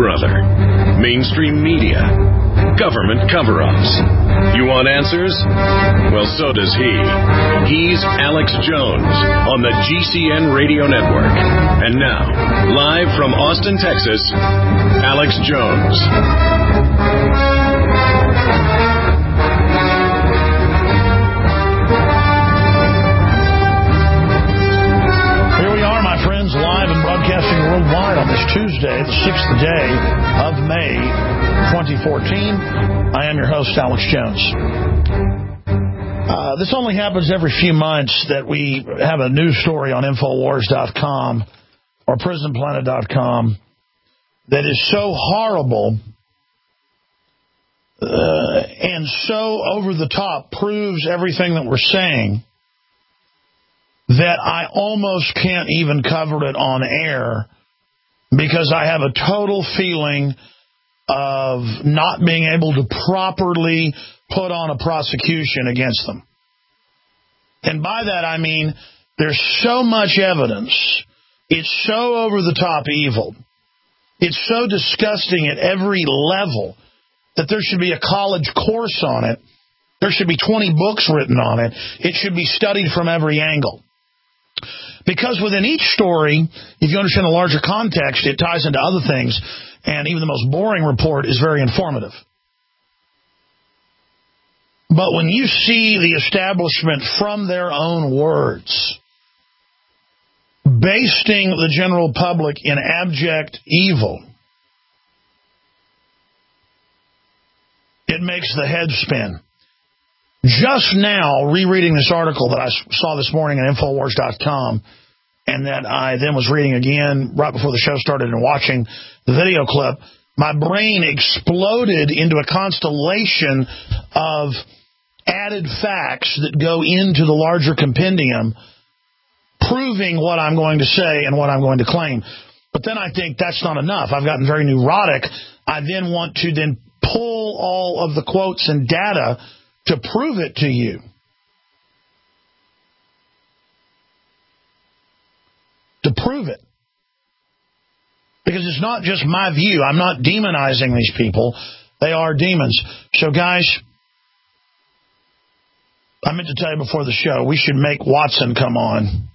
brother? Mainstream media? Government cover-ups? You want answers? Well, so does he. He's Alex Jones on the GCN Radio Network. And now, live from Austin, Texas, Alex Jones. Live and broadcasting worldwide on this Tuesday, the 6th day of May, 2014. I am your host, Alex Jones. This only happens every few months that we have a news story on Infowars.com or PrisonPlanet.com that is so horrible and so over the top, proves everything that we're saying, that I almost can't even cover it on air because I have a total feeling of not being able to properly put on a prosecution against them. And by that I mean there's so much evidence. It's so over-the-top evil. It's so disgusting at every level that there should be a college course on it. There should be 20 books written on it. It should be studied from every angle. Because within each story, if you understand the larger context, it ties into other things, and even the most boring report is very informative. But when you see the establishment from their own words, basting the general public in abject evil, it makes the head spin. Just now, rereading this article that I saw this morning on Infowars.com, and that I then was reading again right before the show started and watching the video clip, my brain exploded into a constellation of added facts that go into the larger compendium, proving what I'm going to say and what I'm going to claim. But then I think that's not enough. I've gotten very neurotic. I then want to then pull all of the quotes and data to prove it to you. To prove it. Because it's not just my view. I'm not demonizing these people. They are demons. So, guys, I meant to tell you before the show, we should make Watson come on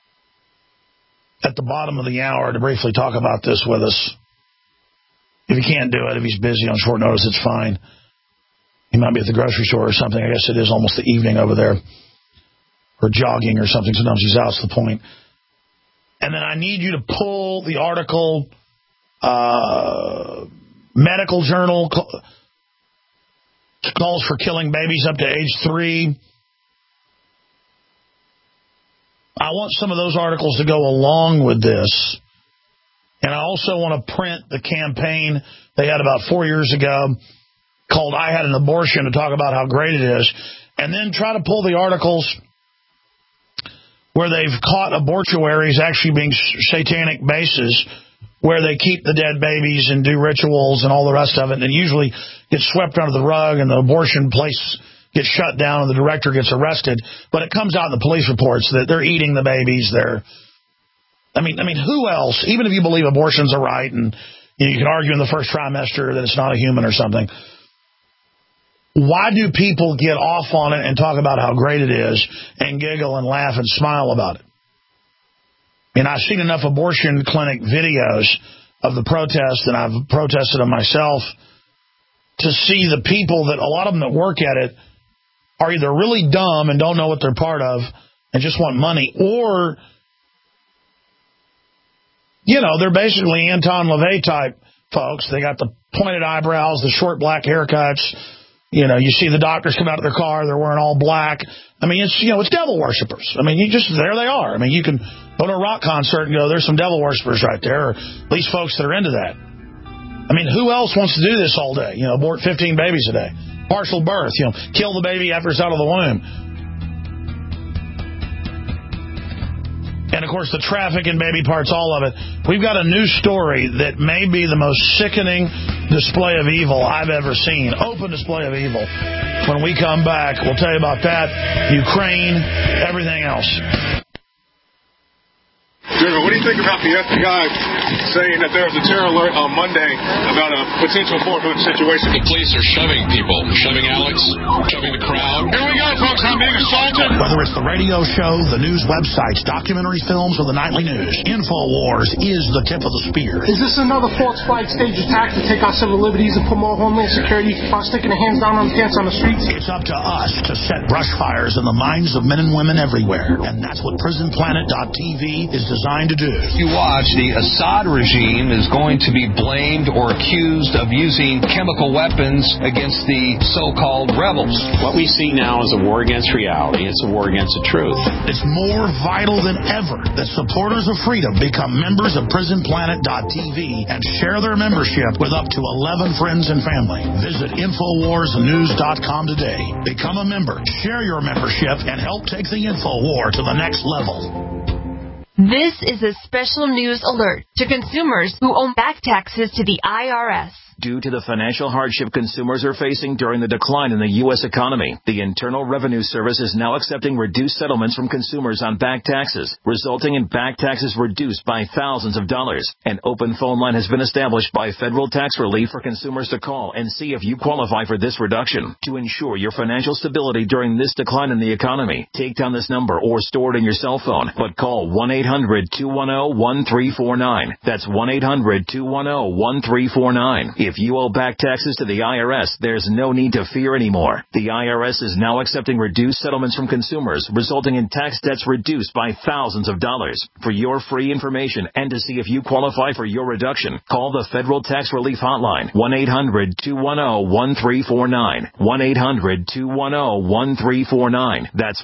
at the bottom of the hour to briefly talk about this with us. If he can't do it, if he's busy on short notice, it's fine. He might be at the grocery store or something. I guess it is almost the evening over there. Or jogging or something. Sometimes he's out. That's the point. And then I need you to pull the article, medical journal calls for killing babies up to age 3. I want some of those articles to go along with this. And I also want to print the campaign they had about 4 years ago called I Had an Abortion to talk about how great it is, and then try to pull the articles where they've caught abortuaries actually being satanic bases, where they keep the dead babies and do rituals and all the rest of it, and it usually gets swept under the rug and the abortion place gets shut down and the director gets arrested. But it comes out in the police reports that they're eating the babies. I mean, who else, even if you believe abortions are right and you can argue in the first trimester that it's not a human or something, why do people get off on it and talk about how great it is and giggle and laugh and smile about it? And I've seen enough abortion clinic videos of the protests, and I've protested them myself, to see the people that, a lot of them that work at it, are either really dumb and don't know what they're part of and just want money, or, you know, they're basically Anton LaVey type folks. They got the pointed eyebrows, the short black haircuts. You know, you see the doctors come out of their car, they're wearing all black. I mean, it's devil worshippers. I mean, there they are. I mean, you can go to a rock concert and go, there's some devil worshippers right there, or at least folks that are into that. I mean, who else wants to do this all day? You know, abort 15 babies a day. Partial birth, kill the baby after it's out of the womb. And, of course, the traffic in baby parts, all of it. We've got a new story that may be the most sickening display of evil I've ever seen. Open display of evil. When we come back, we'll tell you about that, Ukraine, everything else. David, what do you think about the FBI saying that there was a terror alert on Monday about a potential Fort Hood situation? The police are shoving people, shoving Alex, shoving the crowd. Here we go, folks. I'm being assaulted. Whether it's the radio show, the news websites, documentary films, or the nightly news, InfoWars is the tip of the spear. Is this another false flag stage attack to take our civil liberties and put more homeland security by sticking the hands down on the dance on the streets? It's up to us to set brush fires in the minds of men and women everywhere, and that's what PrisonPlanet.tv is designed to do. You watch, the Assad regime is going to be blamed or accused of using chemical weapons against the so-called rebels. What we see now is a war against reality. It's a war against the truth. It's more vital than ever that supporters of freedom become members of PrisonPlanet.tv and share their membership with up to 11 friends and family. Visit InfoWarsNews.com today. Become a member, share your membership, and help take the InfoWar to the next level. This is a special news alert to consumers who owe back taxes to the IRS. Due to the financial hardship consumers are facing during the decline in the U.S. economy, the Internal Revenue Service is now accepting reduced settlements from consumers on back taxes, resulting in back taxes reduced by thousands of dollars. An open phone line has been established by Federal Tax Relief for consumers to call and see if you qualify for this reduction. To ensure your financial stability during this decline in the economy, take down this number or store it in your cell phone, but call 1-800-210-1349. That's 1-800-210-1349. If you owe back taxes to the IRS, there's no need to fear anymore. The IRS is now accepting reduced settlements from consumers, resulting in tax debts reduced by thousands of dollars. For your free information and to see if you qualify for your reduction, call the Federal Tax Relief Hotline, 1-800-210-1349. 1-800-210-1349. That's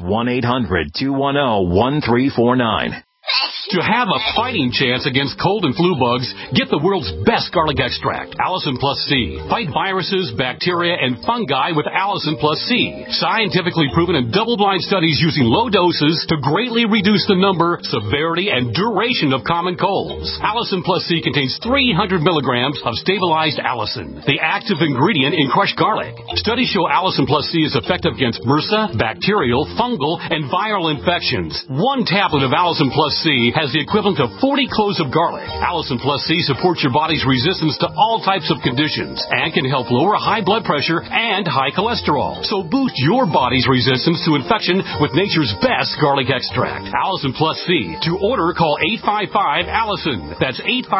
1-800-210-1349. To have a fighting chance against cold and flu bugs, get the world's best garlic extract, Allison Plus C. Fight viruses, bacteria, and fungi with Allison Plus C. Scientifically proven in double-blind studies using low doses to greatly reduce the number, severity, and duration of common colds. Allison Plus C contains 300 milligrams of stabilized allicin, the active ingredient in crushed garlic. Studies show Allison Plus C is effective against MRSA, bacterial, fungal, and viral infections. One tablet of Allison Plus C has the equivalent of 40 cloves of garlic. Allison Plus C supports your body's resistance to all types of conditions and can help lower high blood pressure and high cholesterol. So boost your body's resistance to infection with nature's best garlic extract. Allison Plus C. To order, call 855-ALLISON. That's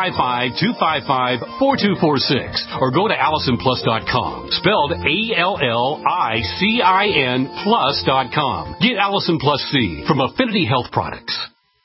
855-255-4246. Or go to AllisonPlus.com. Spelled ALLICIN plus.com. Get Allison Plus C from Affinity Health Products.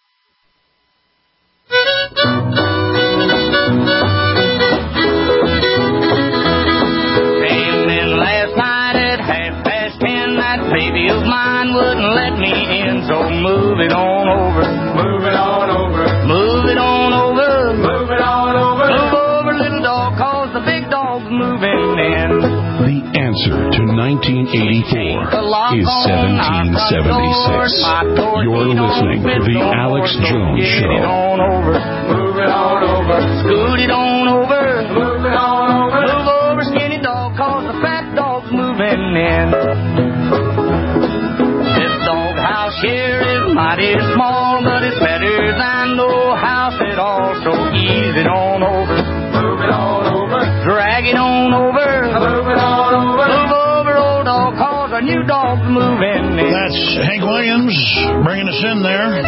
Came in last night at 10:30. That baby of mine wouldn't let me in, so move it on over. Move it on over. Move it on over. Move it on over. Move over, little dog, 'cause the big dog's moving in. The answer to 1984 is 1776. You're listening to The Alex Jones Show. Move it on over. Scoot it on over. Move it on over. Move over, skinny dog, 'cause the fat dog's moving in. This doghouse here is mighty small, but it's better than no house at all. So ease it on over. Move it on over. Drag it on over. Move it on over. Move over, old dog, 'cause a new dog's moving in. That's Hank Williams bringing us in there.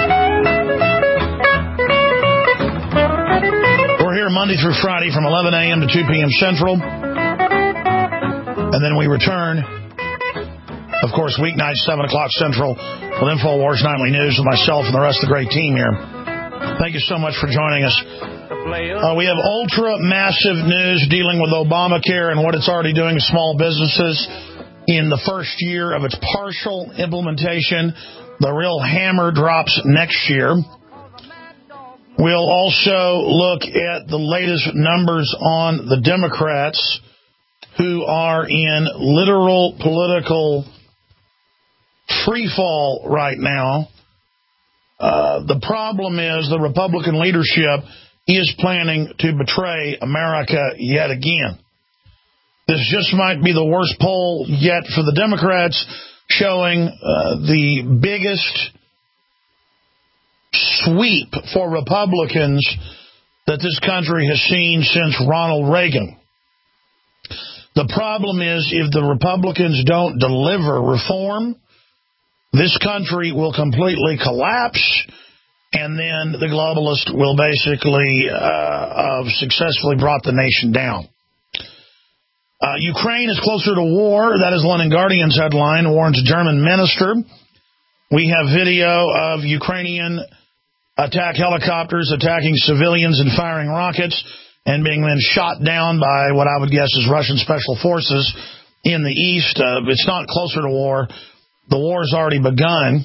We're here Monday through Friday from 11 a.m. to 2 p.m. Central. And then we return, of course, weeknights, 7 o'clock Central, with InfoWars Nightly News with myself and the rest of the great team here. Thank you so much for joining us. We have ultra-massive news dealing with Obamacare and what it's already doing to small businesses in the first year of its partial implementation. The real hammer drops next year. We'll also look at the latest numbers on the Democrats, who are in literal political freefall right now. The problem is the Republican leadership is planning to betray America yet again. This just might be the worst poll yet for the Democrats, showing the biggest sweep for Republicans that this country has seen since Ronald Reagan. The problem is, if the Republicans don't deliver reform, this country will completely collapse, and then the globalists will basically have successfully brought the nation down. Ukraine is closer to war. That is London Guardian's headline, warns a German minister. We have video of Ukrainian attack helicopters attacking civilians and firing rockets and being then shot down by what I would guess is Russian special forces in the east. It's not closer to war. The war has already begun.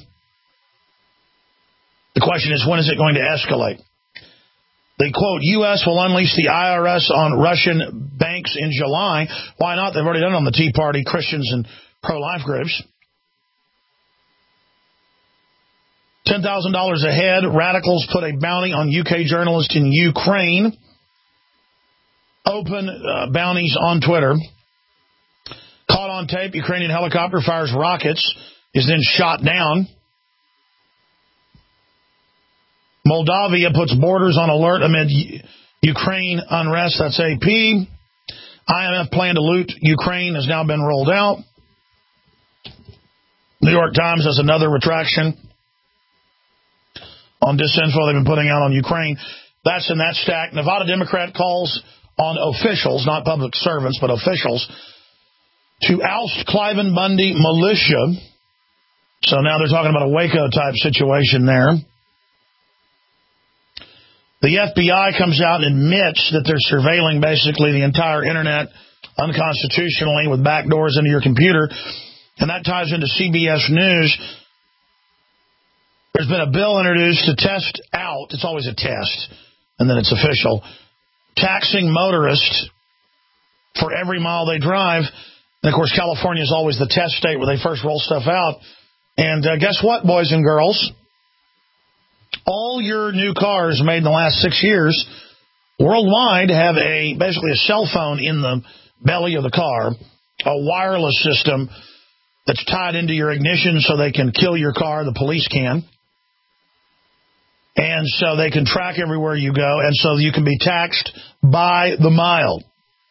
The question is, when is it going to escalate? They quote, U.S. will unleash the IRS on Russian banks in July. Why not? They've already done it on the Tea Party, Christians, and pro-life groups. $10,000 a head. Radicals put a bounty on UK journalist in Ukraine. Open bounties on Twitter. Caught on tape, Ukrainian helicopter fires rockets, is then shot down. Moldavia puts borders on alert amid Ukraine unrest. That's AP. IMF plan to loot Ukraine has now been rolled out. New York Times has another retraction on disinfo they've been putting out on Ukraine. That's in that stack. Nevada Democrat calls on officials, not public servants, but officials, to oust Cliven Bundy militia. So now they're talking about a Waco-type situation there. The FBI comes out and admits that they're surveilling basically the entire Internet unconstitutionally with backdoors into your computer. And that ties into CBS News. There's been a bill introduced to test out, it's always a test, and then it's official, taxing motorists for every mile they drive. And, of course, California is always the test state where they first roll stuff out. And guess what, boys and girls? All your new cars made in the last 6 years worldwide have basically a cell phone in the belly of the car, a wireless system that's tied into your ignition so they can kill your car, the police can. And so they can track everywhere you go, and so you can be taxed by the mile.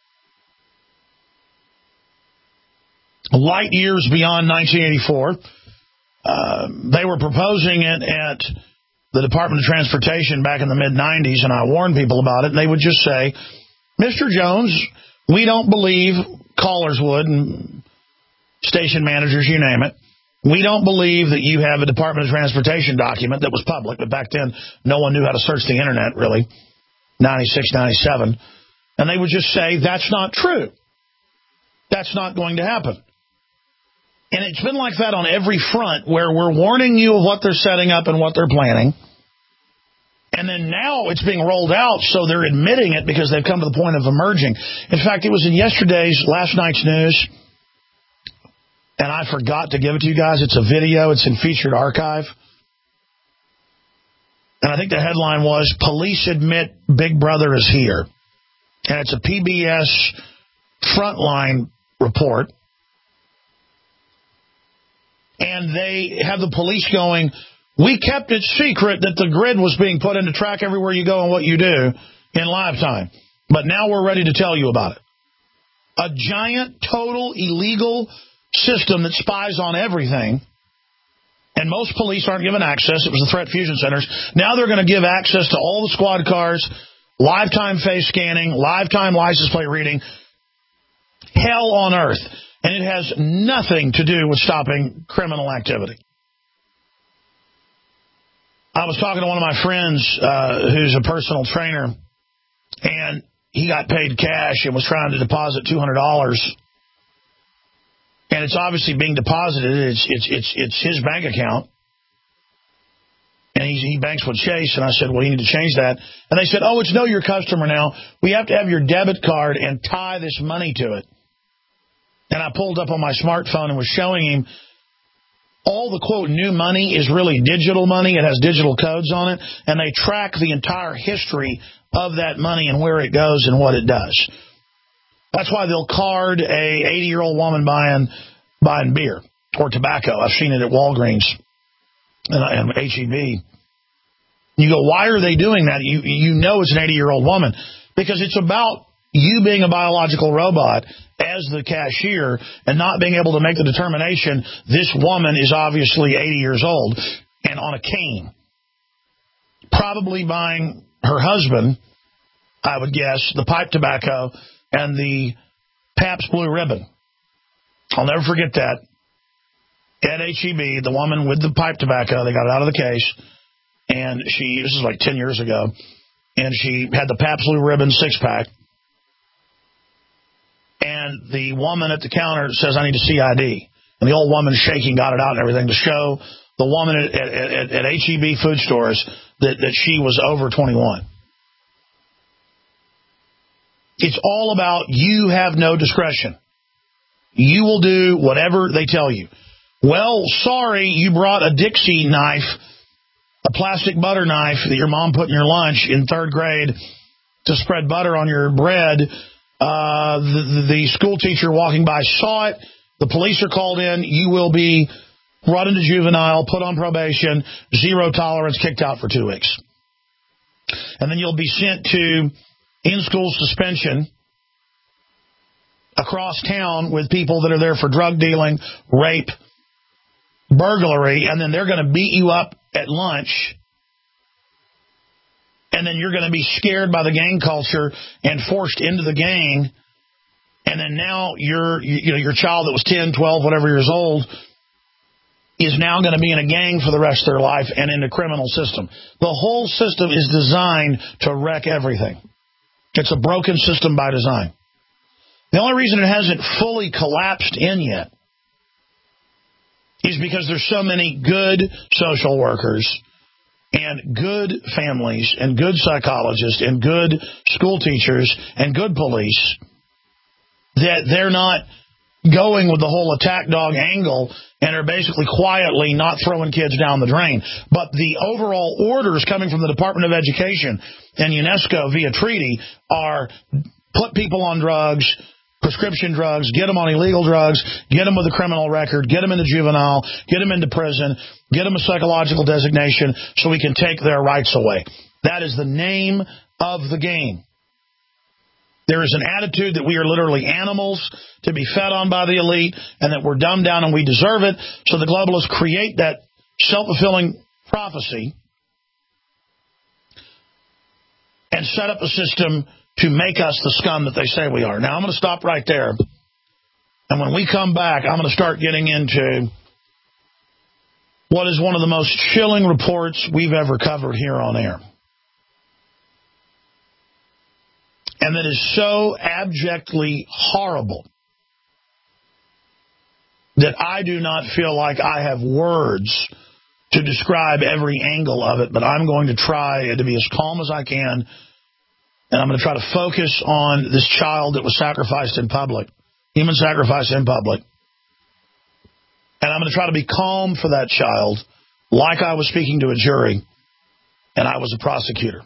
Light years beyond 1984. They were proposing it at the Department of Transportation back in the mid-'90s, and I warned people about it, and they would just say, Mr. Jones, we don't believe, callers would, and station managers, you name it, we don't believe that you have a Department of Transportation document that was public, but back then no one knew how to search the Internet, really, 96, 97, and they would just say, that's not true. That's not going to happen. And it's been like that on every front, where we're warning you of what they're setting up and what they're planning. And then now it's being rolled out, so they're admitting it because they've come to the point of emerging. In fact, it was in last night's news, and I forgot to give it to you guys. It's a video. It's in Featured Archive. And I think the headline was, Police Admit Big Brother is Here. And it's a PBS Frontline report. And they have the police going, we kept it secret that the grid was being put in to track everywhere you go and what you do in live time. But now we're ready to tell you about it. A giant, total, illegal system that spies on everything. And most police aren't given access. It was the threat fusion centers. Now they're going to give access to all the squad cars, live time face scanning, live time license plate reading. Hell on earth. And it has nothing to do with stopping criminal activity. I was talking to one of my friends who's a personal trainer, and he got paid cash and was trying to deposit $200. And it's obviously being deposited. It's his bank account. And he banks with Chase. And I said, well, you need to change that. And they said, oh, it's Know Your Customer now. We have to have your debit card and tie this money to it. And I pulled up on my smartphone and was showing him all the, quote, new money is really digital money. It has digital codes on it. And they track the entire history of that money and where it goes and what it does. That's why they'll card a 80-year-old woman buying beer or tobacco. I've seen it at Walgreens and H-E-B. You go, why are they doing that? You know it's an 80-year-old woman. Because it's about you being a biological robot as the cashier and not being able to make the determination this woman is obviously 80 years old and on a cane. Probably buying her husband, I would guess, the pipe tobacco and the Pabst Blue Ribbon. I'll never forget that. At HEB, the woman with the pipe tobacco, they got it out of the case, and this is like 10 years ago, and she had the Pabst Blue Ribbon 6-pack, and the woman at the counter says, I need to see ID. And the old woman shaking got it out and everything to show the woman at HEB food stores that she was over 21. It's all about you have no discretion. You will do whatever they tell you. Well, sorry, you brought a Dixie knife, a plastic butter knife that your mom put in your lunch in 3rd grade to spread butter on your bread. The school teacher walking by saw it. The police are called in. You will be brought into juvenile, put on probation, 0 tolerance, kicked out for 2 weeks. And then you'll be sent to in-school suspension across town with people that are there for drug dealing, rape, burglary, and then they're going to beat you up at lunch. And then you're going to be scared by the gang culture and forced into the gang. And then now your child that was 10, 12, whatever years old is now going to be in a gang for the rest of their life and in the criminal system. The whole system is designed to wreck everything. It's a broken system by design. The only reason it hasn't fully collapsed in yet is because there's so many good social workers and good families and good psychologists and good school teachers and good police that they're not going with the whole attack dog angle and are basically quietly not throwing kids down the drain. But the overall orders coming from the Department of Education and UNESCO via treaty are put people on drugs, prescription drugs, get them on illegal drugs, get them with a criminal record, get them into juvenile, get them into prison, get them a psychological designation so we can take their rights away. That is the name of the game. There is an attitude that we are literally animals to be fed on by the elite and that we're dumbed down and we deserve it. So the globalists create that self-fulfilling prophecy and set up a system to make us the scum that they say we are. Now, I'm going to stop right there. And when we come back, I'm going to start getting into what is one of the most chilling reports we've ever covered here on air. And that is so abjectly horrible that I do not feel like I have words to describe every angle of it, but I'm going to try to be as calm as I can, and I'm going to try to focus on this child that was sacrificed in public, human sacrifice in public. And I'm going to try to be calm for that child like I was speaking to a jury and I was a prosecutor.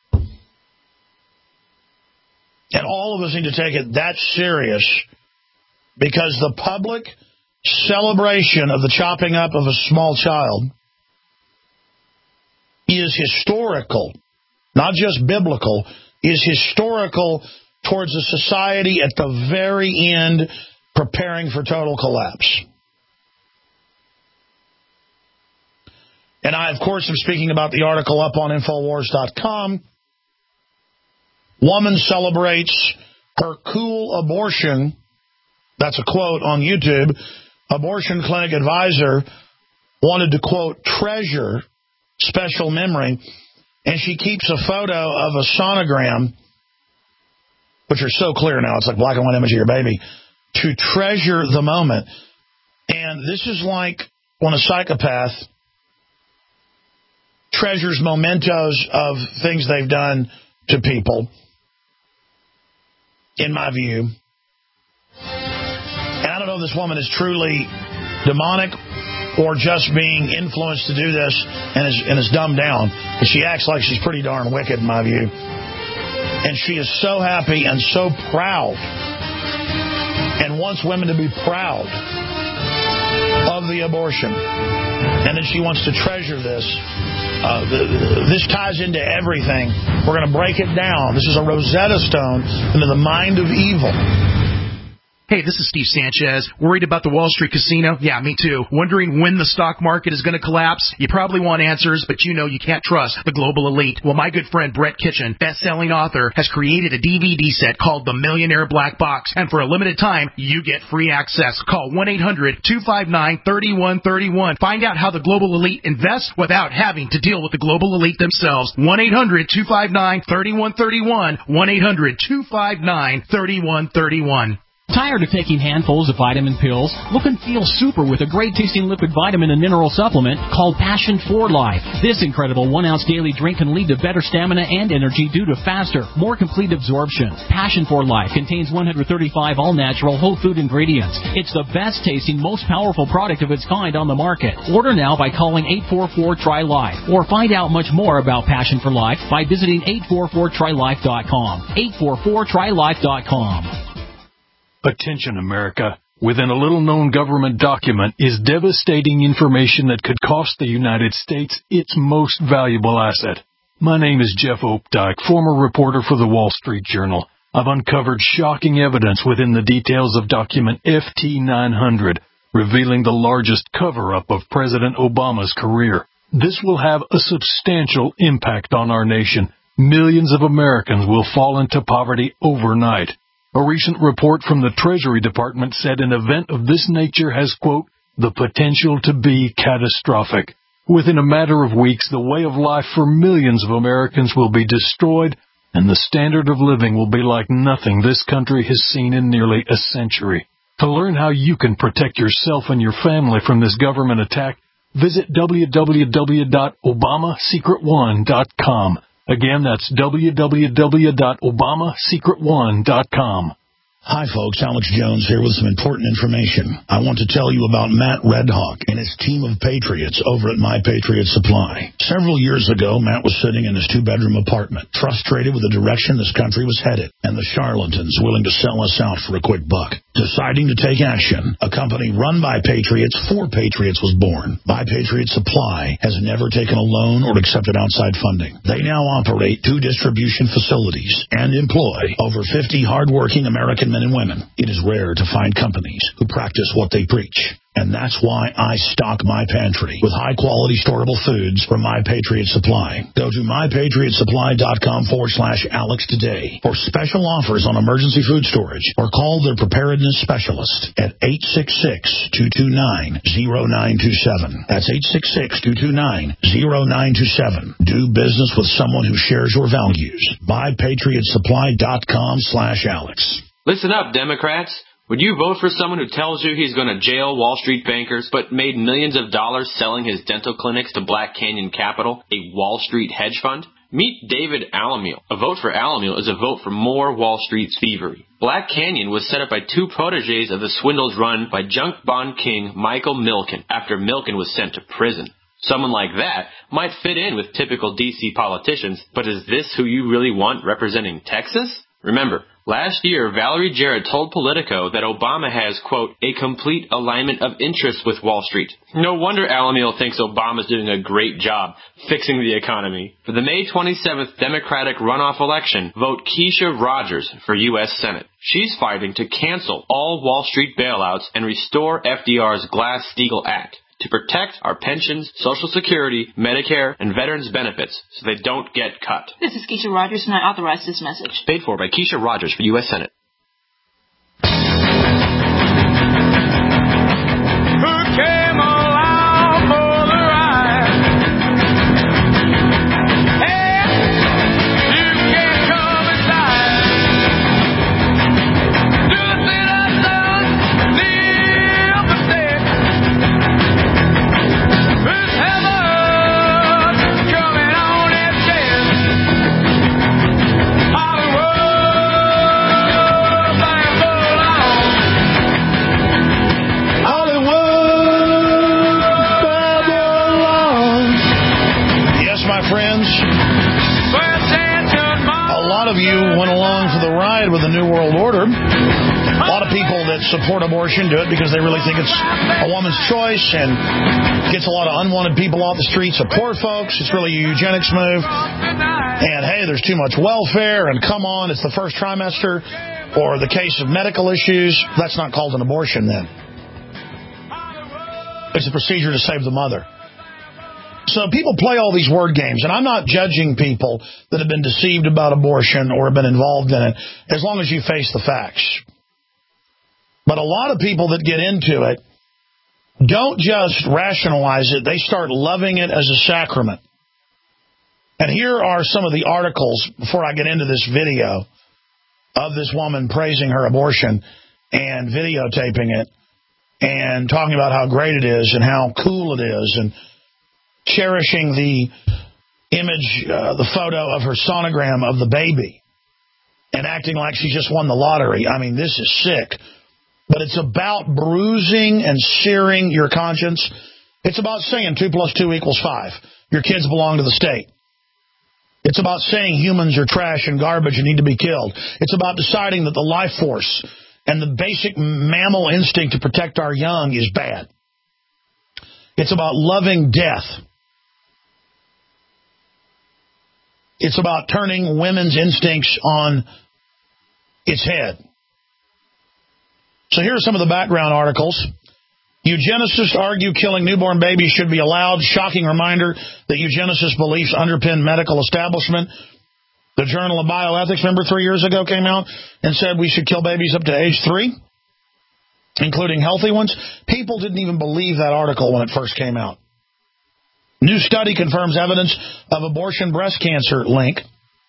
And all of us need to take it that serious because the public celebration of the chopping up of a small child is historical, not just biblical, is historical towards a society at the very end preparing for total collapse. And I, of course, am speaking about the article up on Infowars.com. Woman celebrates her cool abortion. That's a quote on YouTube. Abortion clinic advisor wanted to, quote, treasure special memory. And she keeps a photo of a sonogram, which are so clear now. It's like black and white image of your baby, to treasure the moment. And this is like when a psychopath treasures mementos of things they've done to people, in my view. And I don't know if this woman is truly demonic or just being influenced to do this and is dumbed down. But she acts like she's pretty darn wicked, in my view. And she is so happy and so proud and wants women to be proud of the abortion. And then she wants to treasure this This ties into everything. We're going to break it down. This is a Rosetta Stone into the mind of evil. Hey, this is Steve Sanchez. Worried about the Wall Street casino? Yeah, me too. Wondering when the stock market is going to collapse? You probably want answers, but you know you can't trust the global elite. Well, my good friend Brett Kitchen, best-selling author, has created a DVD set called The Millionaire Black Box. And for a limited time, you get free access. Call 1-800-259-3131. Find out how the global elite invests without having to deal with the global elite themselves. 1-800-259-3131. 1-800-259-3131. Tired of taking handfuls of vitamin pills? Look and feel super with a great-tasting liquid vitamin and mineral supplement called Passion for Life. This incredible 1-ounce daily drink can lead to better stamina and energy due to faster, more complete absorption. Passion for Life contains 135 all-natural whole food ingredients. It's the best-tasting, most powerful product of its kind on the market. Order now by calling 844-TRY-LIFE or find out much more about Passion for Life by visiting 844trylife.com. 844trylife.com. Attention, America. Within a little-known government document is devastating information that could cost the United States its most valuable asset. My name is Jeff Opdyke, former reporter for the Wall Street Journal. I've uncovered shocking evidence within the details of document FT900, revealing the largest cover-up of President Obama's career. This will have a substantial impact on our nation. Millions of Americans will fall into poverty overnight. A recent report from the Treasury Department said an event of this nature has, quote, the potential to be catastrophic. Within a matter of weeks, the way of life for millions of Americans will be destroyed, and the standard of living will be like nothing this country has seen in nearly a century. To learn how you can protect yourself and your family from this government attack, visit www.obamacsecret1.com. Again, that's www.obamacecret1.com. Hi, folks. Alex Jones here with some important information. I want to tell you about Matt Redhawk and his team of patriots over at My Patriot Supply. Several years ago, Matt was sitting in his two-bedroom apartment, frustrated with the direction this country was headed, and the charlatans willing to sell us out for a quick buck. Deciding to take action, a company run by patriots for patriots was born. My Patriot Supply has never taken a loan or accepted outside funding. They now operate 2 distribution facilities and employ over 50 hardworking American men and women. It is rare to find companies who practice what they preach. And that's why I stock my pantry with high-quality storable foods from My Patriot Supply. Go to mypatriotsupply.com/Alex today for special offers on emergency food storage, or call their preparedness specialist at 866-229-0927. That's 866-229-0927. Do business with someone who shares your values. mypatriotsupply.com/Alex. Listen up, Democrats. Would you vote for someone who tells you he's going to jail Wall Street bankers but made millions of dollars selling his dental clinics to Black Canyon Capital, a Wall Street hedge fund? Meet David Alamiel. A vote for Alamiel is a vote for more Wall Street thievery. Black Canyon was set up by 2 protégés of the swindles run by junk bond king Michael Milken after Milken was sent to prison. Someone like that might fit in with typical D.C. politicians, but is this who you really want representing Texas? Remember, last year, Valerie Jarrett told Politico that Obama has, quote, a complete alignment of interests with Wall Street. No wonder Alamiel thinks Obama's doing a great job fixing the economy. For the May 27th Democratic runoff election, vote Keisha Rogers for U.S. Senate. She's fighting to cancel all Wall Street bailouts and restore FDR's Glass-Steagall Act to protect our pensions, Social Security, Medicare, and veterans benefits so they don't get cut. This is Keisha Rogers, and I authorize this message. Paid for by Keisha Rogers for U.S. Senate. With the New World Order, A lot of people that support abortion do it because they really think it's a woman's choice and gets a lot of unwanted people off the streets of poor folks. It's really a eugenics move. And, hey, there's too much welfare, and come on, it's the first trimester. Or the case of medical issues, that's not called an abortion then. It's a procedure to save the mother. So people play all these word games, and I'm not judging people that have been deceived about abortion or have been involved in it, as long as you face the facts. But a lot of people that get into it don't just rationalize it, they start loving it as a sacrament. And here are some of the articles, before I get into this video, of this woman praising her abortion and videotaping it and talking about how great it is and how cool it is and cherishing the image, the photo of her sonogram of the baby and acting like she just won the lottery. I mean, this is sick. But it's about bruising and searing your conscience. It's about saying 2 + 2 = 5. Your kids belong to the state. It's about saying humans are trash and garbage and need to be killed. It's about deciding that the life force and the basic mammal instinct to protect our young is bad. It's about loving death. It's about turning women's instincts on its head. So here are some of the background articles. Eugenicists argue killing newborn babies should be allowed. Shocking reminder that eugenicist beliefs underpin medical establishment. The Journal of Bioethics, remember 3 years ago, came out and said we should kill babies up to age 3, including healthy ones. People didn't even believe that article when it first came out. New study confirms evidence of abortion breast cancer link.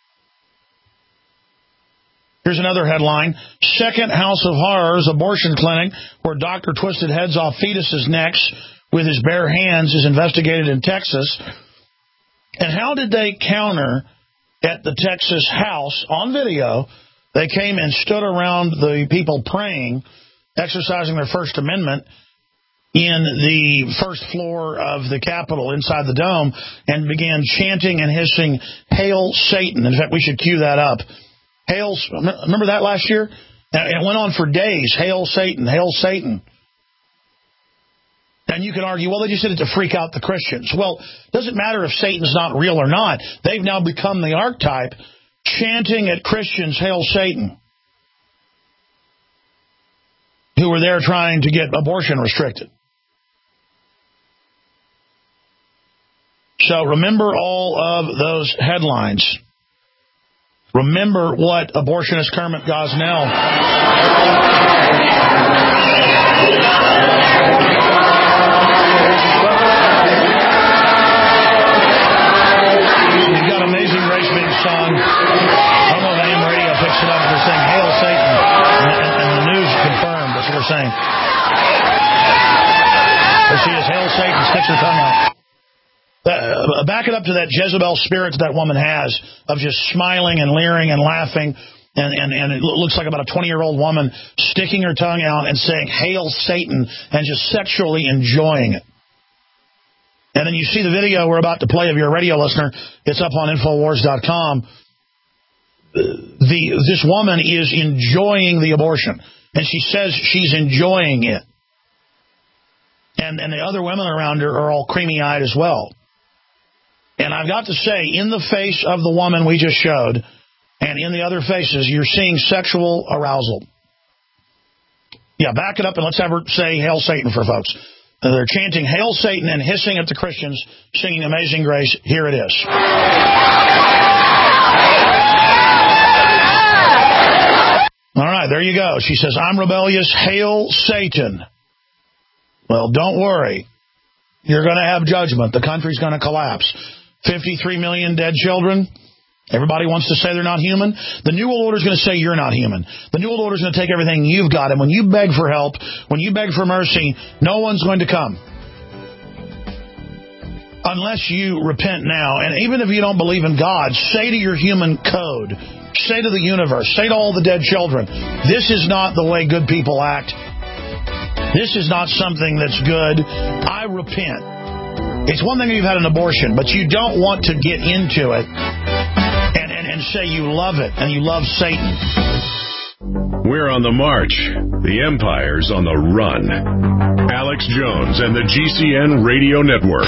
Here's another headline. Second House of Horrors abortion clinic where doctor twisted heads off fetuses' necks with his bare hands is investigated in Texas. And how did they counter at the Texas house on video? They came and stood around the people praying, exercising their First Amendment in the first floor of the Capitol inside the dome and began chanting and hissing, "Hail Satan." In fact, we should cue that up. Remember that last year? And it went on for days. Hail Satan, hail Satan. And you can argue, well, they just did it to freak out the Christians. Well, it doesn't matter if Satan's not real or not. They've now become the archetype, chanting at Christians, hail Satan, who were there trying to get abortion restricted. So remember all of those headlines. Remember what abortionist Kermit Gosnell you've got Amazing Grace being sung. I don't know if AM radio picks it up. They're saying Hail Satan, and the news confirmed. That's what they're saying. There she is, Hail Satan, sticks her tongue out. Back it up to that Jezebel spirit that woman has of just smiling and leering and laughing, and it looks like about a 20-year-old woman sticking her tongue out and saying, "Hail Satan," and just sexually enjoying it. And then you see the video we're about to play of your radio listener. It's up on Infowars.com. This woman is enjoying the abortion, and she says she's enjoying it. And the other women around her are all creamy-eyed as well. And I've got to say, in the face of the woman we just showed, and in the other faces, you're seeing sexual arousal. Yeah, back it up and let's have her say Hail Satan for folks. They're chanting Hail Satan and hissing at the Christians, singing Amazing Grace. Here it is. All right, there you go. She says, "I'm rebellious. Hail Satan." Well, don't worry. You're going to have judgment. The country's going to collapse. 53 million dead children. Everybody wants to say they're not human. The New World Order is going to say you're not human. The New World Order is going to take everything you've got, and when you beg for help, when you beg for mercy, no one's going to come. Unless you repent now. And even if you don't believe in God, say to your human code, say to the universe, say to all the dead children, this is not the way good people act. This is not something that's good. I repent. It's one thing if you've had an abortion, but you don't want to get into it and say you love it and you love Satan. We're on the march. The empire's on the run. Alex Jones and the GCN Radio Network.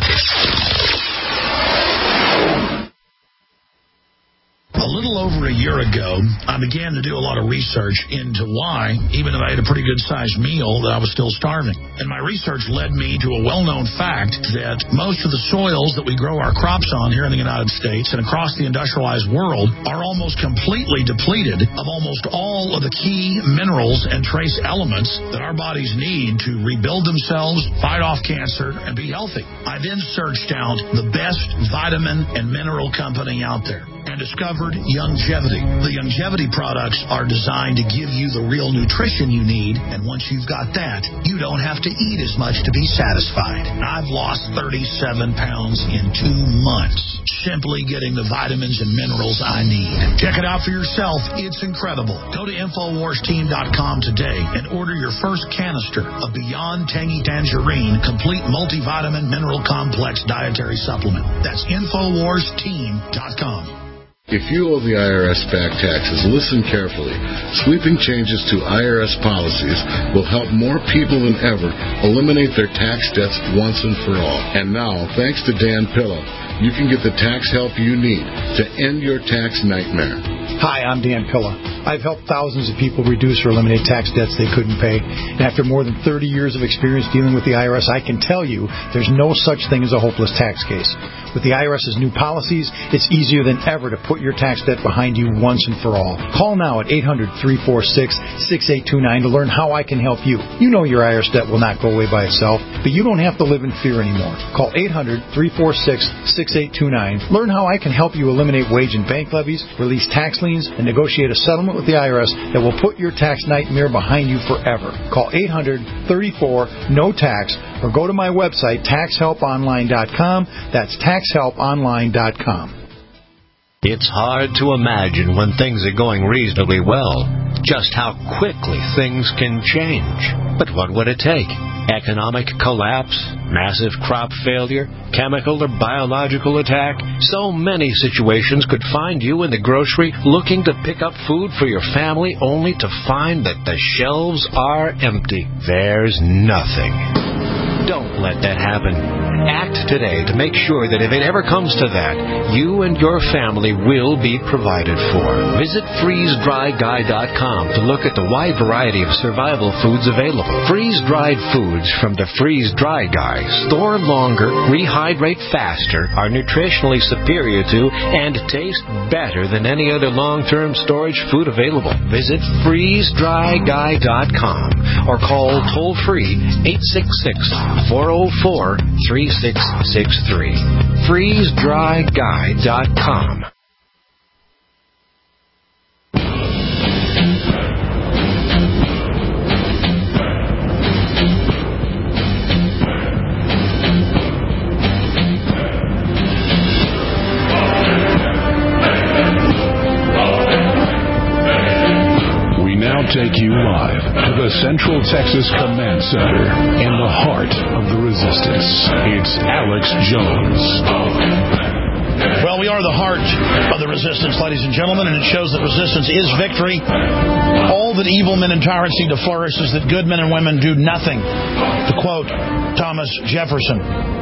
A little over a year ago, I began to do a lot of research into why, even if I had a pretty good-sized meal, that I was still starving. And my research led me to a well-known fact that most of the soils that we grow our crops on here in the United States and across the industrialized world are almost completely depleted of almost all of the key minerals and trace elements that our bodies need to rebuild themselves, fight off cancer, and be healthy. I then searched out the best vitamin and mineral company out there and discovered Youngevity. The Youngevity products are designed to give you the real nutrition you need, and once you've got that, you don't have to eat as much to be satisfied. I've lost 37 pounds in 2 months, simply getting the vitamins and minerals I need. Check it out for yourself. It's incredible. Go to InfoWarsTeam.com today and order your first canister of Beyond Tangy Tangerine Complete Multivitamin Mineral Complex Dietary Supplement. That's InfoWarsTeam.com. If you owe the IRS back taxes, listen carefully. Sweeping changes to IRS policies will help more people than ever eliminate their tax debts once and for all. And now, thanks to Dan Pilla, you can get the tax help you need to end your tax nightmare. Hi, I'm Dan Pilla. I've helped thousands of people reduce or eliminate tax debts they couldn't pay. And after more than 30 years of experience dealing with the IRS, I can tell you there's no such thing as a hopeless tax case. With the IRS's new policies, it's easier than ever to put your tax debt behind you once and for all. Call now at 800-346-6829 to learn how I can help you. You know your IRS debt will not go away by itself, but you don't have to live in fear anymore. Call 800-346-6829. Learn how I can help you eliminate wage and bank levies, release tax liens, and negotiate a settlement with the IRS that will put your tax nightmare behind you forever. Call 800-34-NO-TAX or go to my website, taxhelponline.com. That's taxhelponline.com. It's hard to imagine when things are going reasonably well just how quickly things can change. But what would it take? Economic collapse, massive crop failure, chemical or biological attack? So many situations could find you in the grocery looking to pick up food for your family only to find that the shelves are empty. There's nothing. Don't let that happen. Act today to make sure that if it ever comes to that, you and your family will be provided for. Visit freezedryguy.com to look at the wide variety of survival foods available. Freeze-dried foods from the Freeze Dry Guy store longer, rehydrate faster, are nutritionally superior to, and taste better than any other long-term storage food available. Visit freezedryguy.com or call toll-free 866-404-3663. FreezeDryGuy.com. Take you live to the Central Texas Command Center in the heart of the resistance. It's Alex Jones. Well, we are the heart of the resistance, ladies and gentlemen, and it shows that resistance is victory. All that evil men and tyrants need to flourish is that good men and women do nothing, to quote Thomas Jefferson.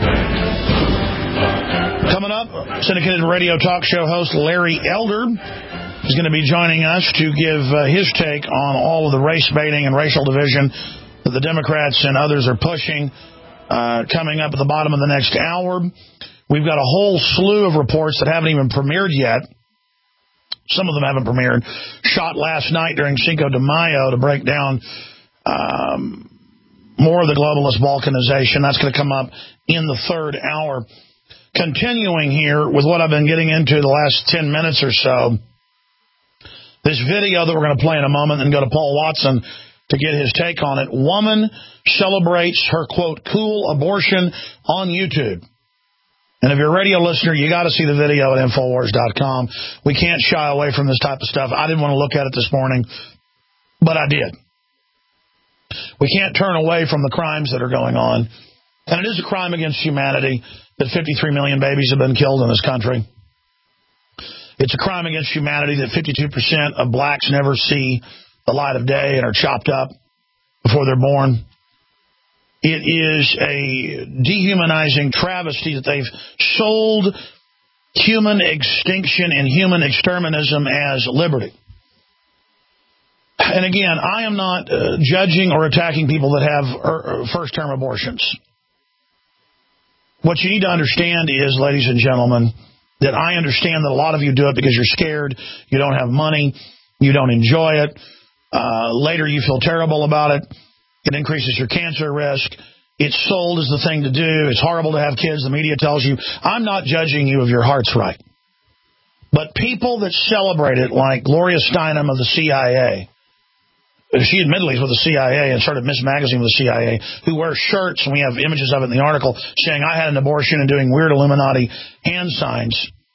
Coming up, syndicated radio talk show host Larry Elder is going to be joining us to give his take on all of the race baiting and racial division that the Democrats and others are pushing coming up at the bottom of the next hour. We've got a whole slew of reports that haven't even premiered yet. Some of them haven't premiered. Shot last night during Cinco de Mayo to break down more of the globalist balkanization. That's going to come up in the third hour. Continuing here with what I've been getting into the last 10 minutes or so, this video that we're going to play in a moment and go to Paul Watson to get his take on it. Woman celebrates her, quote, cool abortion on YouTube. And if you're a radio listener, you got to see the video at Infowars.com. We can't shy away from this type of stuff. I didn't want to look at it this morning, but I did. We can't turn away from the crimes that are going on. And it is a crime against humanity that 53 million babies have been killed in this country. It's a crime against humanity that 52% of blacks never see the the light of day and are chopped up before they're born. It is a dehumanizing travesty that they've sold human extinction and human exterminism as liberty. And again, I am not judging or attacking people that have first-term abortions. What you need to understand is, ladies and gentlemen, that I understand that a lot of you do it because you're scared, you don't have money, you don't enjoy it. Later you feel terrible about it. It increases your cancer risk. It's sold as the thing to do. It's horrible to have kids. The media tells you. I'm not judging you if your heart's right. But people that celebrate it, like Gloria Steinem of the CIA, she admittedly is with the CIA and started Miss Magazine with the CIA, who wears shirts, and we have images of it in the article, saying I had an abortion and doing weird Illuminati hand signs.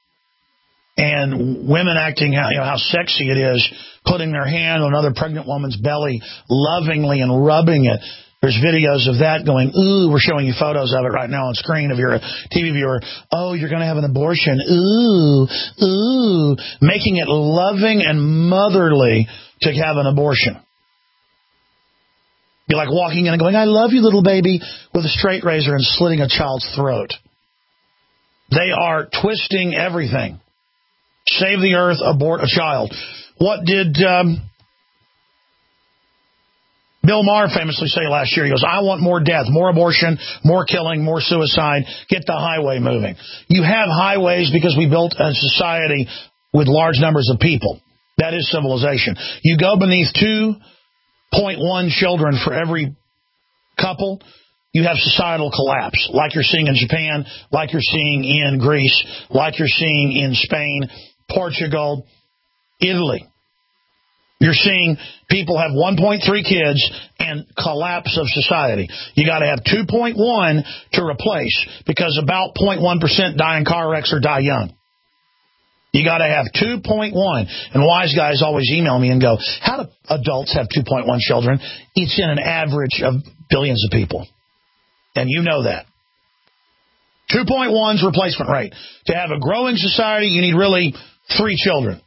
And women acting how sexy it is, putting their hand on another pregnant woman's belly lovingly and rubbing it. There's videos of that going, ooh, we're showing you photos of it right now on screen if you're a TV viewer. Oh, you're going to have an abortion. Ooh, ooh. Making it loving and motherly to have an abortion. Be like walking in and going, I love you, little baby, with a straight razor and slitting a child's throat. They are twisting everything. Save the earth, abort a child. What did Bill Maher famously say last year? He goes, I want more death, more abortion, more killing, more suicide. Get the highway moving. You have highways because we built a society with large numbers of people. That is civilization. You go beneath 2.1 children for every couple, you have societal collapse, like you're seeing in Japan, like you're seeing in Greece, like you're seeing in Spain, Portugal, Italy. You're seeing people have 1.3 kids and collapse of society. You got to have 2.1 to replace, because about 0.1% die in car wrecks or die young. You got to have 2.1. And wise guys always email me and go, how do adults have 2.1 children? It's in an average of billions of people. And you know that. 2.1's replacement rate. To have a growing society, you need really 3 children.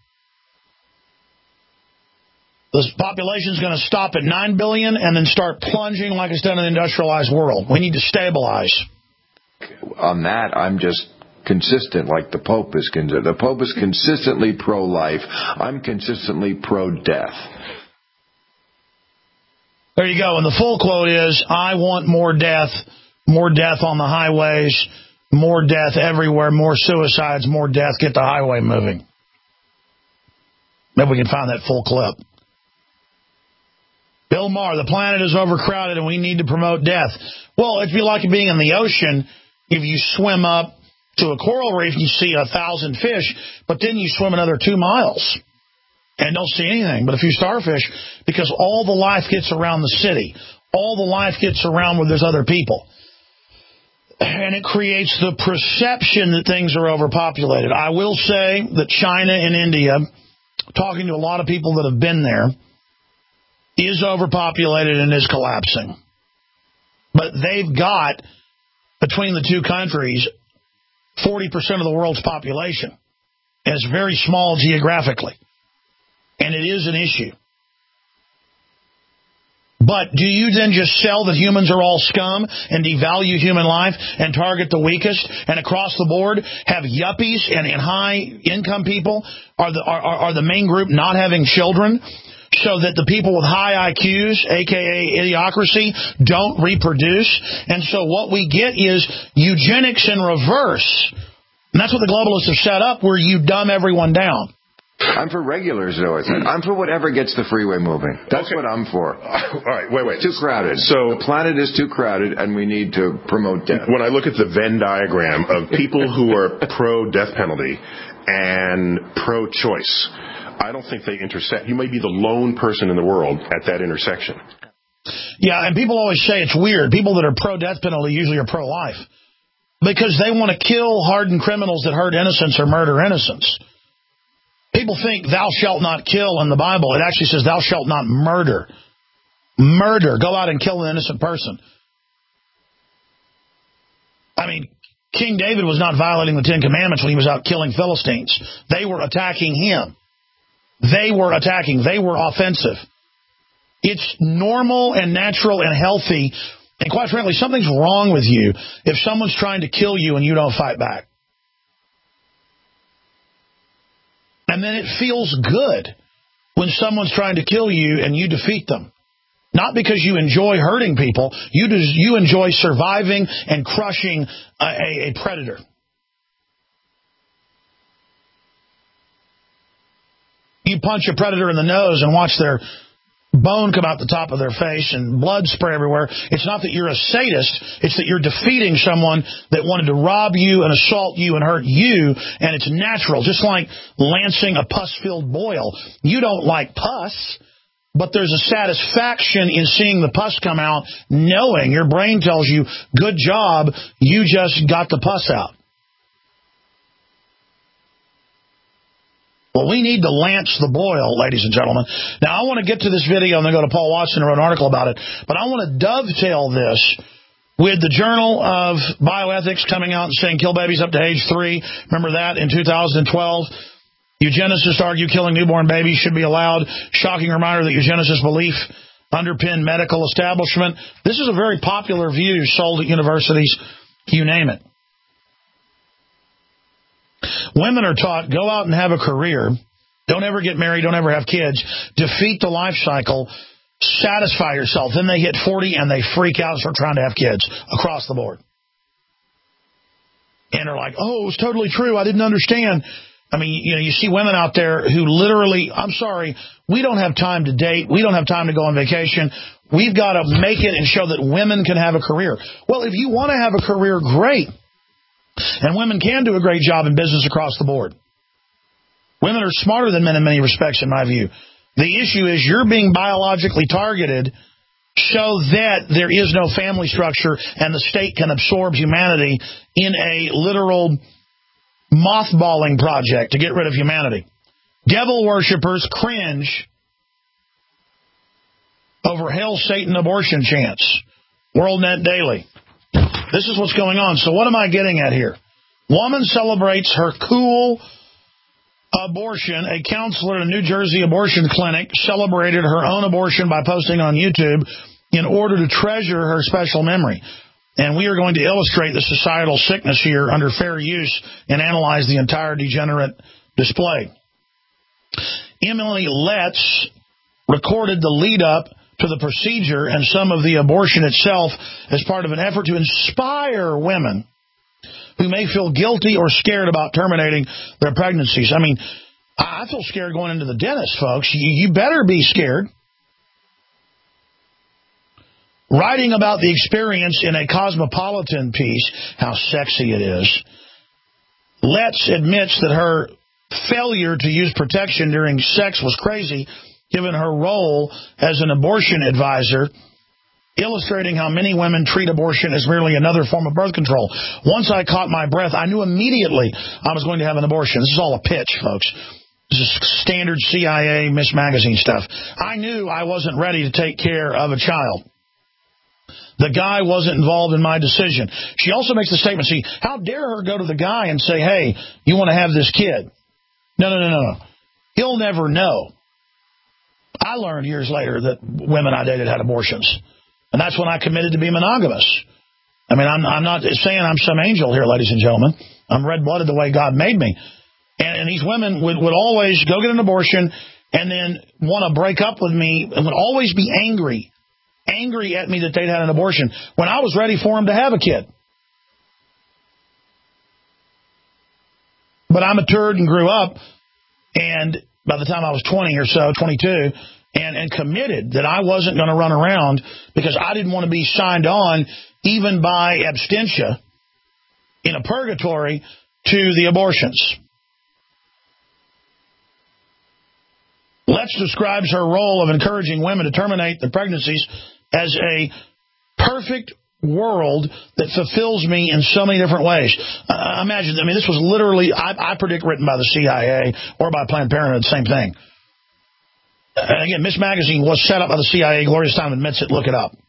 The population's going to stop at 9 billion and then start plunging like it's done in the industrialized world. We need to stabilize. On that, I'm just consistent, like the Pope is consistent. The Pope is consistently pro-life. I'm consistently pro-death. There you go. And the full quote is, I want more death on the highways, more death everywhere, more suicides, more death. Get the highway moving. Maybe we can find that full clip. Bill Maher, the planet is overcrowded and we need to promote death. Well, it'd be like being in the ocean. If you swim up to a coral reef, you see 1,000 fish, but then you swim another 2 miles and don't see anything but a few starfish, because all the life gets around the city. All the life gets around where there's other people. And it creates the perception that things are overpopulated. I will say that China and India, talking to a lot of people that have been there, is overpopulated and is collapsing. But they've got, between the two countries, 40% of the world's population. And it's very small geographically. And it is an issue. But do you then just sell that humans are all scum and devalue human life and target the weakest, and across the board have yuppies and high-income people are the main group not having children, so that the people with high IQs, a.k.a. idiocracy, don't reproduce? And so what we get is eugenics in reverse. And that's what the globalists have set up, where you dumb everyone down. I'm for regulars, though. I'm for whatever gets the freeway moving. That's what I'm for. All right, wait. It's too crowded. So the planet is too crowded, and we need to promote death. When I look at the Venn diagram of people who are pro-death penalty and pro-choice, I don't think they intersect. You may be the lone person in the world at that intersection. Yeah, and people always say it's weird. People that are pro-death penalty usually are pro-life, because they want to kill hardened criminals that hurt innocents or murder innocents. People think thou shalt not kill in the Bible. It actually says thou shalt not murder. Murder. Go out and kill an innocent person. I mean, King David was not violating the 10 Commandments when he was out killing Philistines. They were attacking him. They were attacking. They were offensive. It's normal and natural and healthy. And quite frankly, something's wrong with you if someone's trying to kill you and you don't fight back. And then it feels good when someone's trying to kill you and you defeat them. Not because you enjoy hurting people. You enjoy surviving and crushing a predator. You punch a predator in the nose and watch their bone come out the top of their face and blood spray everywhere. It's not that you're a sadist. It's that you're defeating someone that wanted to rob you and assault you and hurt you, and it's natural. Just like lancing a pus-filled boil. You don't like pus, but there's a satisfaction in seeing the pus come out, knowing your brain tells you, good job, you just got the pus out. Well, we need to lance the boil, ladies and gentlemen. Now, I want to get to this video and then go to Paul Watson and wrote an article about it. But I want to dovetail this with the Journal of Bioethics coming out and saying kill babies up to age 3. Remember that in 2012? Eugenicists argue killing newborn babies should be allowed. Shocking reminder that eugenicist belief underpin medical establishment. This is a very popular view sold at universities, you name it. Women are taught, go out and have a career. Don't ever get married. Don't ever have kids. Defeat the life cycle. Satisfy yourself. Then they hit 40 and they freak out and start trying to have kids across the board. And they're like, oh, it was totally true. I didn't understand. I mean, you see women out there who literally, I'm sorry, we don't have time to date. We don't have time to go on vacation. We've got to make it and show that women can have a career. Well, if you want to have a career, great. And women can do a great job in business across the board. Women are smarter than men in many respects, in my view. The issue is you're being biologically targeted so that there is no family structure and the state can absorb humanity in a literal mothballing project to get rid of humanity. Devil worshippers cringe over hell Satan abortion chants. WorldNet Daily. This is what's going on. So what am I getting at here? Woman celebrates her cool abortion. A counselor at a New Jersey abortion clinic celebrated her own abortion by posting on YouTube in order to treasure her special memory. And we are going to illustrate the societal sickness here under fair use and analyze the entire degenerate display. Emily Letts recorded the lead-up to the procedure and some of the abortion itself as part of an effort to inspire women who may feel guilty or scared about terminating their pregnancies. I mean, I feel scared going into the dentist, folks. You better be scared. Writing about the experience in a Cosmopolitan piece, how sexy it is, Letts admits that her failure to use protection during sex was crazy, given her role as an abortion advisor, illustrating how many women treat abortion as merely another form of birth control. Once I caught my breath, I knew immediately I was going to have an abortion. This is all a pitch, folks. This is standard CIA Miss Magazine stuff. I knew I wasn't ready to take care of a child. The guy wasn't involved in my decision. She also makes the statement, see, how dare her go to the guy and say, hey, you want to have this kid? No. He'll never know. I learned years later that women I dated had abortions. And that's when I committed to be monogamous. I mean, I'm not saying I'm some angel here, ladies and gentlemen. I'm red-blooded the way God made me. And these women would always go get an abortion and then want to break up with me and would always be angry at me that they'd had an abortion when I was ready for them to have a kid. But I matured and grew up, and by the time I was 20 or so, 22, and committed that I wasn't going to run around because I didn't want to be signed on, even by abstention, in a purgatory, to the abortions. Letts describes her role of encouraging women to terminate their pregnancies as a perfect world that fulfills me in so many different ways. Imagine, this was literally, I predict, written by the CIA or by Planned Parenthood, same thing. And again, Miss Magazine was set up by the CIA. Gloria Steinem admits it. Look it up.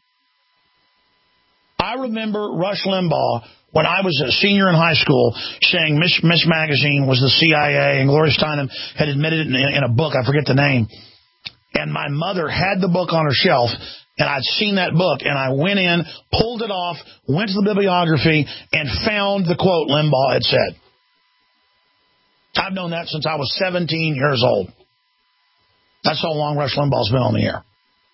I remember Rush Limbaugh, when I was a senior in high school, saying Miss Magazine was the CIA, and Gloria Steinem had admitted it in a book. I forget the name. And my mother had the book on her shelf, and I'd seen that book, and I went in, pulled it off, went to the bibliography, and found the quote Limbaugh had said. I've known that since I was 17 years old. That's how long Rush Limbaugh's been on the air.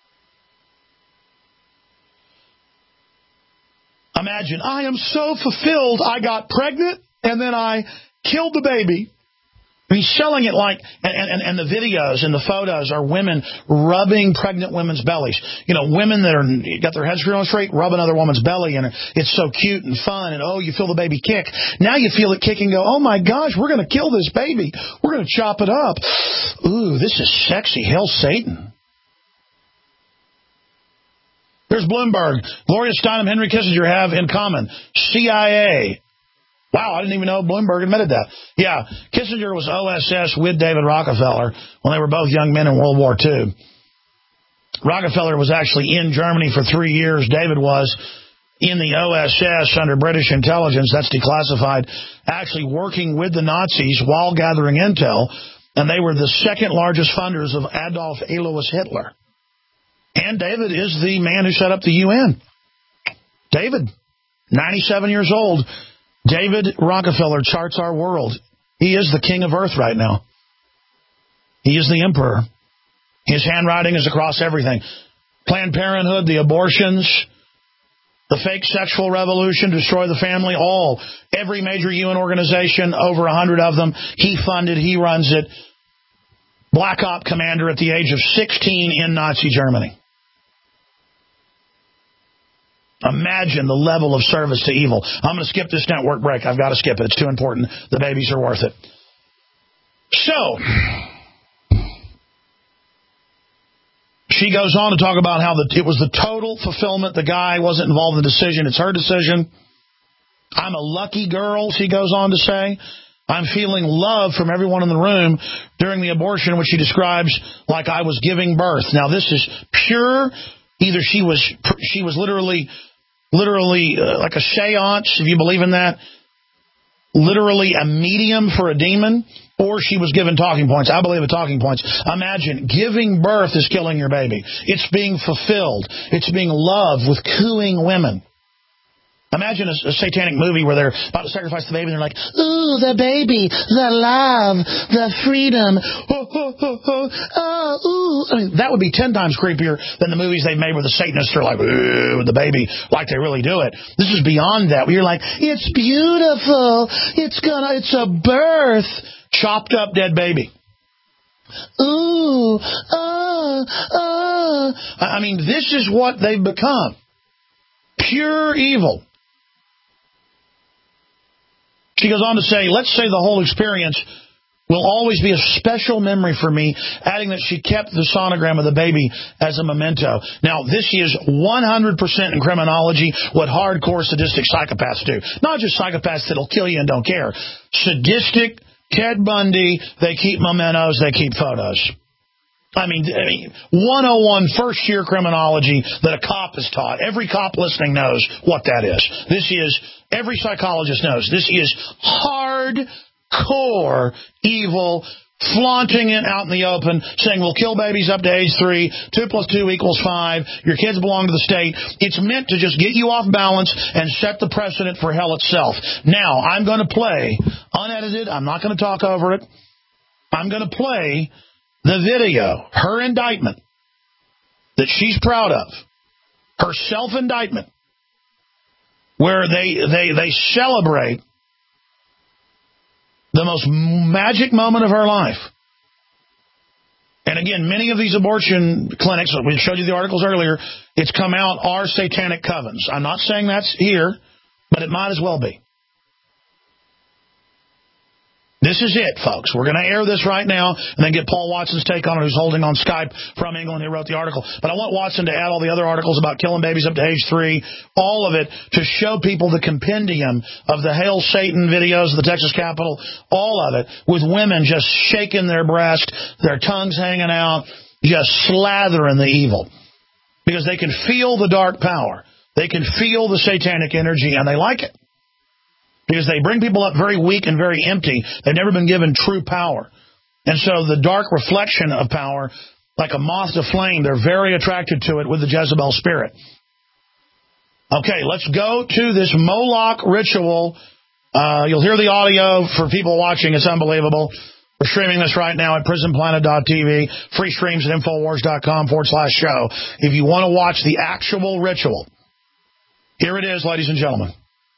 Imagine, I am so fulfilled, I got pregnant, and then I killed the baby. He's selling it like, and the videos and the photos are women rubbing pregnant women's bellies. You know, women that are got their heads screwed on straight, rub another woman's belly, and it's so cute and fun, and oh, you feel the baby kick. Now you feel it kick and go, oh my gosh, we're going to kill this baby. We're going to chop it up. Ooh, this is sexy. Hail Satan. Here's Bloomberg. Gloria Steinem, Henry Kissinger have in common. CIA. Wow, I didn't even know Bloomberg admitted that. Yeah, Kissinger was OSS with David Rockefeller when they were both young men in World War II. Rockefeller was actually in Germany for 3 years. David was in the OSS under British intelligence. That's declassified. Actually working with the Nazis while gathering intel. And they were the second largest funders of Adolf Alois Hitler. And David is the man who set up the UN. David, 97 years old. David Rockefeller charts our world. He is the king of earth right now. He is the emperor. His handwriting is across everything. Planned Parenthood, the abortions, the fake sexual revolution, destroy the family, all. Every major UN organization, over 100 of them, he funded, he runs it. Black Op commander at the age of 16 in Nazi Germany. Imagine the level of service to evil. I'm going to skip this network break. I've got to skip it. It's too important. The babies are worth it. So, she goes on to talk about how it was the total fulfillment. The guy wasn't involved in the decision. It's her decision. I'm a lucky girl, she goes on to say. I'm feeling love from everyone in the room during the abortion, which she describes like I was giving birth. Now, this is pure. Either she was literally like a seance, if you believe in that, literally a medium for a demon, or she was given talking points. I believe in talking points. Imagine giving birth is killing your baby. It's being fulfilled. It's being loved with cooing women. Imagine a satanic movie where they're about to sacrifice the baby and they're like, ooh, the baby, the love, the freedom. Ooh. I mean, that would be 10 times creepier than the movies they've made where the Satanists are like, ooh, the baby, like they really do it. This is beyond that. Where you're like, it's beautiful. It's a birth. Chopped up dead baby. Ooh, I mean, this is what they've become. Pure evil. She goes on to say, let's say the whole experience will always be a special memory for me, adding that she kept the sonogram of the baby as a memento. Now, this is 100% in criminology what hardcore sadistic psychopaths do. Not just psychopaths that'll kill you and don't care. Sadistic, Ted Bundy, they keep mementos, they keep photos. I mean, 101 first-year criminology that a cop is taught. Every cop listening knows what that is. This is, every psychologist knows, this is hardcore evil, flaunting it out in the open, saying we'll kill babies up to age 3, 2 + 2 = 5, your kids belong to the state. It's meant to just get you off balance and set the precedent for hell itself. Now, I'm going to play, unedited, I'm not going to talk over it, I'm going to play the video, her indictment, that she's proud of, her self-indictment, where they celebrate the most magic moment of her life. And again, many of these abortion clinics, we showed you the articles earlier, it's come out, are satanic covens. I'm not saying that's here, but it might as well be. This is it, folks. We're going to air this right now and then get Paul Watson's take on it, who's holding on Skype from England, who wrote the article. But I want Watson to add all the other articles about killing babies up to age 3, all of it, to show people the compendium of the Hail Satan videos of the Texas Capitol, all of it, with women just shaking their breast, their tongues hanging out, just slathering the evil. Because they can feel the dark power. They can feel the satanic energy, and they like it. Because they bring people up very weak and very empty. They've never been given true power. And so the dark reflection of power like a moth to flame. They're very attracted to it with the Jezebel spirit. Okay, let's go to this Moloch ritual. You'll hear the audio for people watching. It's unbelievable. We're streaming this right now at prisonplanet.tv, free streams at Infowars.com/show. If you want to watch the actual ritual, here it is, ladies and gentlemen.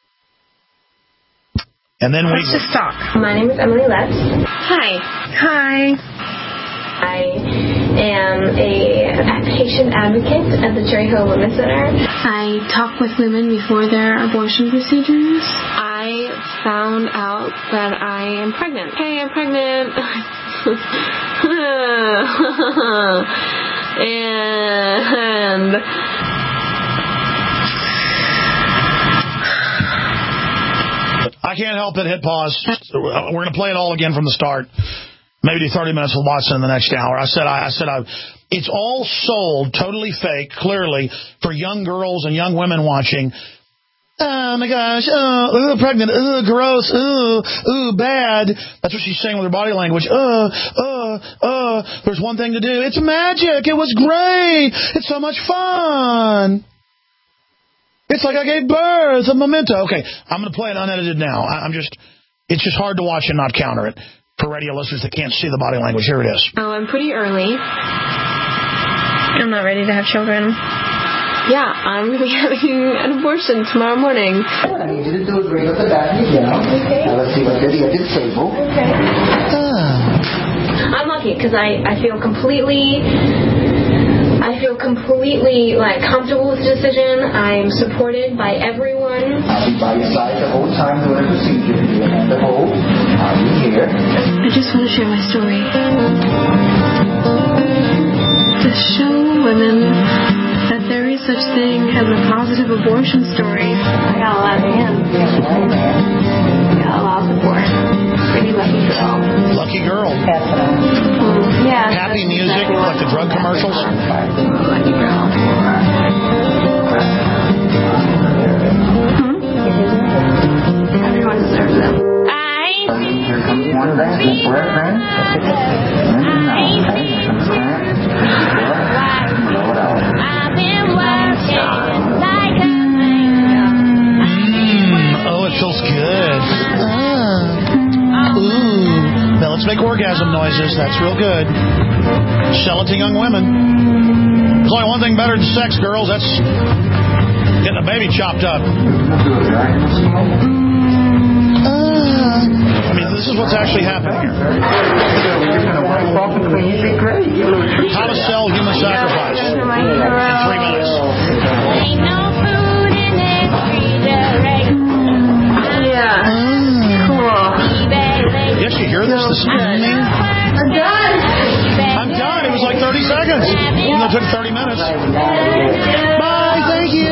And then let's just talk. My name is Emily Letts. Hi. Hi. I am a patient advocate at the Cherry Hill Women's Center. I talk with women before their abortion procedures. I found out that I am pregnant. Hey, I'm pregnant. And I can't help it. Hit pause. We're going to play it all again from the start. Maybe do 30 minutes with Watson in the next hour. I said, it's all sold, totally fake, clearly, for young girls and young women watching. Oh, my gosh. Oh, pregnant. Oh, gross. Oh, bad. That's what she's saying with her body language. There's one thing to do. It's magic. It was great. It's so much fun. It's like I gave birth. A memento. Okay, I'm going to play it unedited now. It's just hard to watch and not counter it. For radio listeners that can't see the body language, here it is. Oh, I'm pretty early. I'm not ready to have children. Yeah, I'm going to be having an abortion tomorrow morning. What I need you to do is bring up the back of your gown. Okay. Now let's see what this is at the table. Okay. I'm lucky because I feel completely like comfortable with the decision. I'm supported by everyone. I'll be by your side the whole time doing the procedure. You hand the whole. I'll be here. I just want to share my story. To show women that there is such thing as a positive abortion story. I got a lot of hands. I got a lot of support. Pretty lucky girl. Lucky girl. Yeah. Happy music, like the drug commercials. Lucky girl. Everyone deserves it. Here comes one back. Breath, man. Oh, it feels good. Ooh. Now let's make orgasm noises. That's real good. Sell it to young women. There's only one thing better than sex, girls. That's getting a baby chopped up. I mean, this is what's actually happening here. How to sell human sacrifice in 3 minutes. Yeah. Cool. Yes, you hear this? The screaming? I'm done. I'm done. It was like 30 seconds. Even though it took 30 minutes. Bye. Thank you.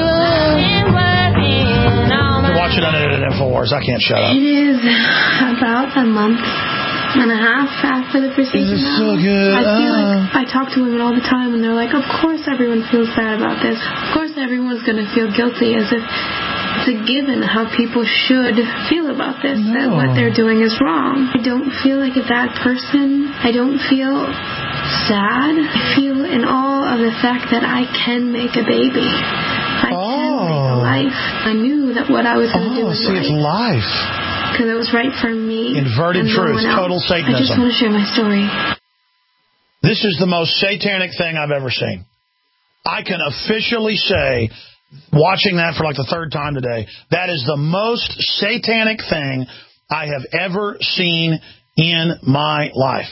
Watch it unedited Infowars. I can't shut up. It is about a month and a half after the procedure. This is so good. I feel like I talk to women all the time, and they're like, of course everyone feels bad about this. Of course everyone's going to feel guilty, as if it's a given how people should feel about this, that what they're doing is wrong. I don't feel like a bad person. I don't feel sad. I feel in awe of the fact that I can make a baby. I can make a life. I knew that what I was going to do was right. It's life. Because it was right for me. Inverted truth, total Satanism. I just want to share my story. This is the most satanic thing I've ever seen. I can officially say, watching that for like the third time today, that is the most satanic thing I have ever seen in my life.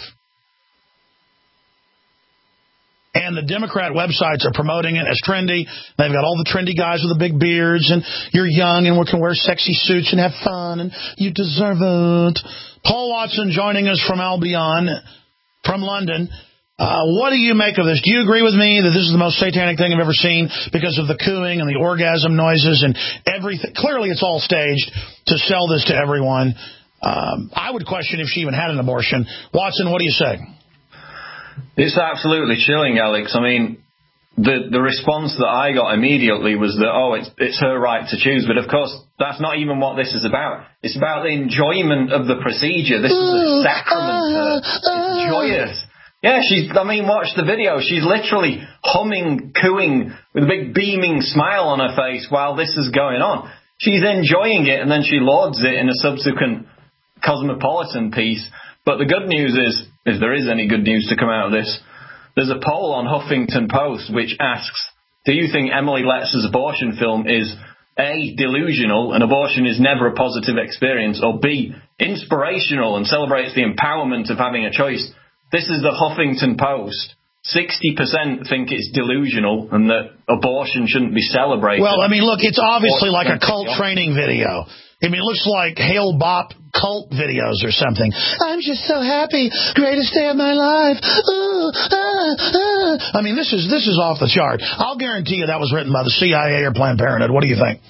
And the Democrat websites are promoting it as trendy. They've got all the trendy guys with the big beards, and you're young and we can wear sexy suits and have fun, and you deserve it. Paul Watson joining us from Albion, from London. What do you make of this? Do you agree with me that this is the most satanic thing I've ever seen because of the cooing and the orgasm noises and everything? Clearly it's all staged to sell this to everyone. I would question if she even had an abortion. Watson, what do you say? It's absolutely chilling, Alex. I mean, the response that I got immediately was that, it's her right to choose. But, of course, that's not even what this is about. It's about the enjoyment of the procedure. This is a sacrament. It's joyous. Yeah, watch the video. She's literally humming, cooing, with a big beaming smile on her face while this is going on. She's enjoying it, and then she lauds it in a subsequent Cosmopolitan piece. But the good news is, if there is any good news to come out of this, there's a poll on Huffington Post which asks, do you think Emily Letz's abortion film is A, delusional, and abortion is never a positive experience, or B, inspirational and celebrates the empowerment of having a choice? This is the Huffington Post. 60% think it's delusional and that abortion shouldn't be celebrated. Well, I mean, look, it's obviously like a cult training video. I mean, it looks like Hail Bop cult videos or something. I'm just so happy. Greatest day of my life. Ooh, I mean, this is off the chart. I'll guarantee you that was written by the CIA or Planned Parenthood. What do you think?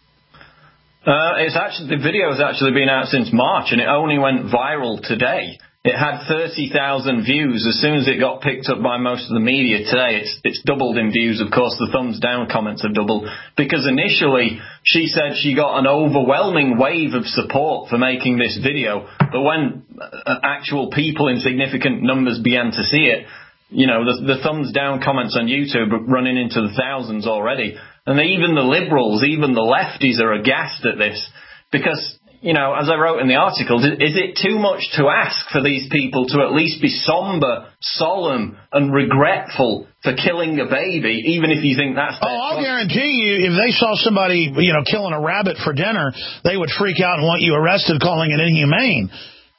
The video has actually been out since March, and it only went viral today. It had 30,000 views. As soon as it got picked up by most of the media today, it's doubled in views. Of course, the thumbs down comments have doubled, because initially she said she got an overwhelming wave of support for making this video. But when actual people in significant numbers began to see it, the thumbs down comments on YouTube are running into the thousands already. And even the liberals, even the lefties are aghast at this, because, as I wrote in the article, is it too much to ask for these people to at least be somber, solemn, and regretful for killing a baby, even if you think that's... I'll guarantee you, if they saw somebody, killing a rabbit for dinner, they would freak out and want you arrested, calling it inhumane.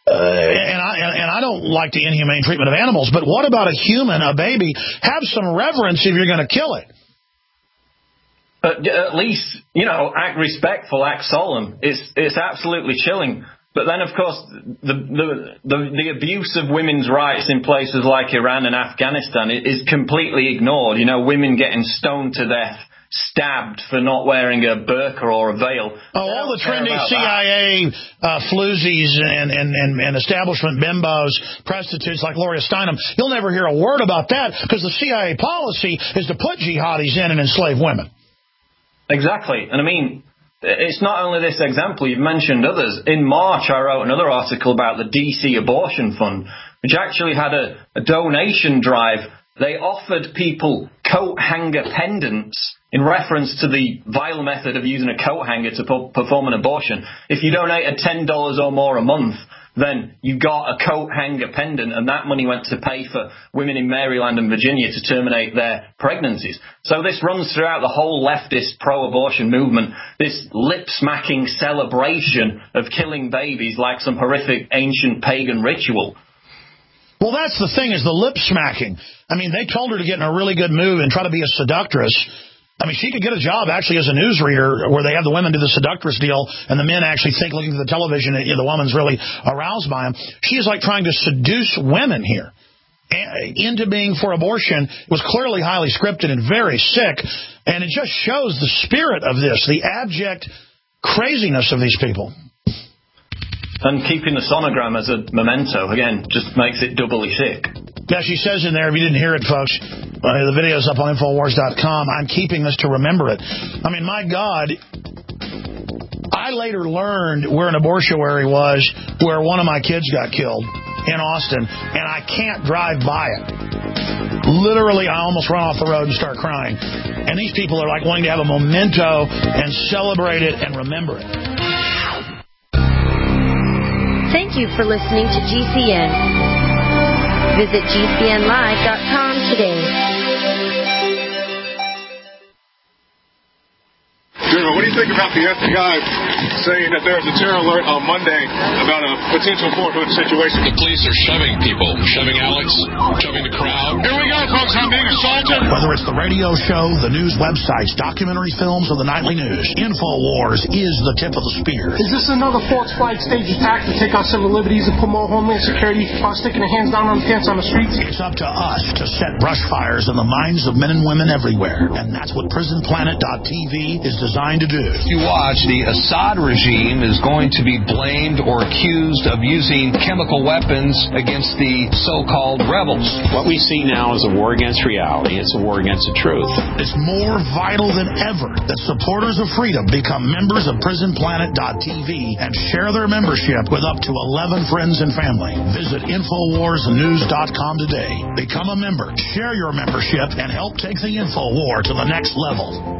And I don't like the inhumane treatment of animals, but what about a human, a baby? Have some reverence if you're going to kill it. But at least, act respectful, act solemn. It's absolutely chilling. But then, of course, the abuse of women's rights in places like Iran and Afghanistan is completely ignored. Women getting stoned to death, stabbed for not wearing a burqa or a veil. All the trendy CIA floozies and establishment bimbos, prostitutes like Gloria Steinem, you'll never hear a word about that, because the CIA policy is to put jihadis in and enslave women. Exactly. And I mean, it's not only this example, you've mentioned others. In March, I wrote another article about the DC Abortion Fund, which actually had a donation drive. They offered people coat hanger pendants in reference to the vile method of using a coat hanger to perform an abortion. If you donate $10 or more a month, then you got a coat hanger pendant, and that money went to pay for women in Maryland and Virginia to terminate their pregnancies. So this runs throughout the whole leftist pro-abortion movement, this lip-smacking celebration of killing babies like some horrific ancient pagan ritual. Well, that's the thing, is the lip-smacking. I mean, they told her to get in a really good mood and try to be a seductress. I mean, she could get a job actually as a newsreader where they have the women do the seductress deal and the men actually think, looking at the television, that the woman's really aroused by them. She is like trying to seduce women here into being for abortion. It was clearly highly scripted and very sick, and it just shows the spirit of this, the abject craziness of these people. And keeping the sonogram as a memento, again, just makes it doubly sick. Yeah, she says in there, if you didn't hear it, folks, the video's up on Infowars.com. I'm keeping this to remember it. I mean, my God, I later learned where an abortuary was, where one of my kids got killed in Austin, and I can't drive by it. Literally, I almost run off the road and start crying. And these people are like wanting to have a memento and celebrate it and remember it. Thank you for listening to GCN. Visit GCNlive.com today. General, what do you think about the FBI saying that there's a terror alert on Monday about a potential Fort Hood situation? The police are shoving people, shoving Alex, shoving the crowd. Here we go, folks. I'm being assaulted. Whether it's the radio show, the news websites, documentary films, or the nightly news, InfoWars is the tip of the spear. Is this another false flag stage attack to take our civil liberties and put more homeland security while sticking their hands down on the tents on the streets? It's up to us to set brush fires in the minds of men and women everywhere. And that's what PrisonPlanet.tv is designed to do. You watch the Assad Assad regime is going to be blamed or accused of using chemical weapons against the so-called rebels. What we see now is a war against reality. It's a war against the truth. It's more vital than ever that supporters of freedom become members of PrisonPlanet.tv and share their membership with up to 11 friends and family. Visit InfoWarsNews.com today. Become a member, share your membership, and help take the InfoWar to the next level.